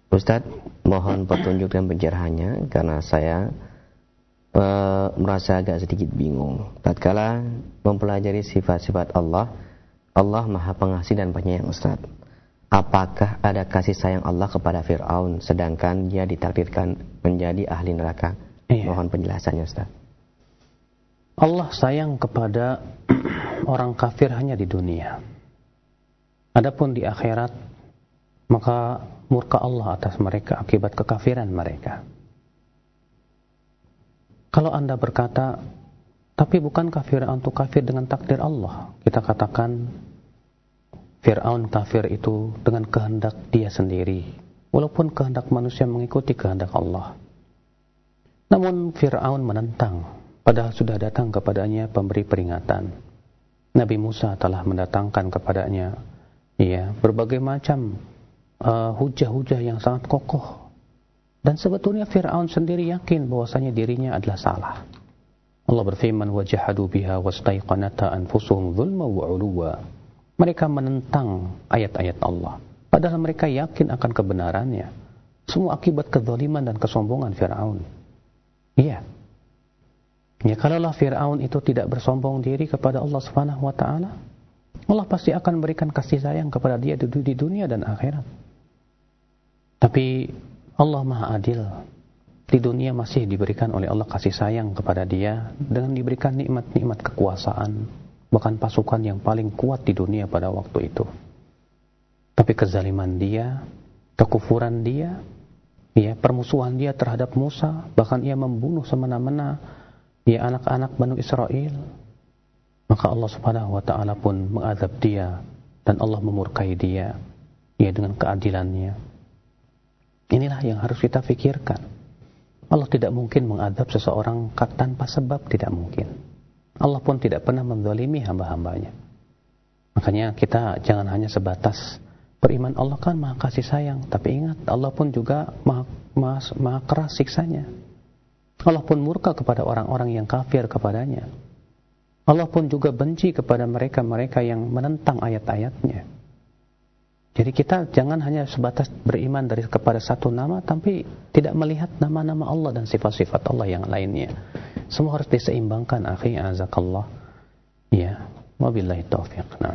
Ustadz, mohon petunjuk dan pencerahannya karena saya merasa agak sedikit bingung tatkala mempelajari sifat-sifat Allah. Allah Maha Pengasih dan Penyayang, Ustadz. Apakah ada kasih sayang Allah kepada Fir'aun sedangkan dia ditakdirkan menjadi ahli neraka? Iya. Mohon penjelasannya, Ustadz. Allah sayang kepada orang kafir hanya di dunia. Adapun di akhirat, maka murka Allah atas mereka akibat kekafiran mereka. Kalau Anda berkata, tapi bukankah Fir'aun itu kafir dengan takdir Allah? Kita katakan, Fir'aun kafir itu dengan kehendak dia sendiri, walaupun kehendak manusia mengikuti kehendak Allah. Namun Fir'aun menentang, padahal sudah datang kepadanya pemberi peringatan. Nabi Musa telah mendatangkan kepadanya berbagai macam hujah-hujah yang sangat kokoh. Dan sebetulnya Fir'aun sendiri yakin bahwasanya dirinya adalah salah. Allah berfirman, wajahadu biha wastaiqanata anfusuhum zulma wa 'uluwa. Mereka menentang ayat-ayat Allah, padahal mereka yakin akan kebenarannya. Semua akibat kezaliman dan kesombongan Fir'aun. Iya. Ya, kalaulah Fir'aun itu tidak bersombong diri kepada Allah Subhanahu wa taala, Allah pasti akan berikan kasih sayang kepada dia di dunia dan akhirat. Tapi Allah Maha Adil. Di dunia masih diberikan oleh Allah kasih sayang kepada dia dengan diberikan nikmat-nikmat kekuasaan, bahkan pasukan yang paling kuat di dunia pada waktu itu. Tapi kezaliman dia, kekufuran dia, permusuhan dia terhadap Musa, bahkan ia membunuh semena-mena anak-anak Bani Israel. Maka Allah Subhanahu wa taala pun mengadab dia dan Allah memurkai dia dengan keadilannya. Inilah yang harus kita fikirkan. Allah tidak mungkin mengadab seseorang tanpa sebab, tidak mungkin. Allah pun tidak pernah menzalimi hamba-hambanya. Makanya kita jangan hanya sebatas beriman Allah kan Maha kasih sayang, tapi ingat Allah pun juga maha keras siksanya. Allah pun murka kepada orang-orang yang kafir kepadanya. Allah pun juga benci kepada mereka-mereka yang menentang ayat-ayatnya. Jadi kita jangan hanya sebatas beriman kepada satu nama, tapi tidak melihat nama-nama Allah dan sifat-sifat Allah yang lainnya. Semua harus diseimbangkan, akhi azakallah. Ya, wabillahi taufiq. Nah.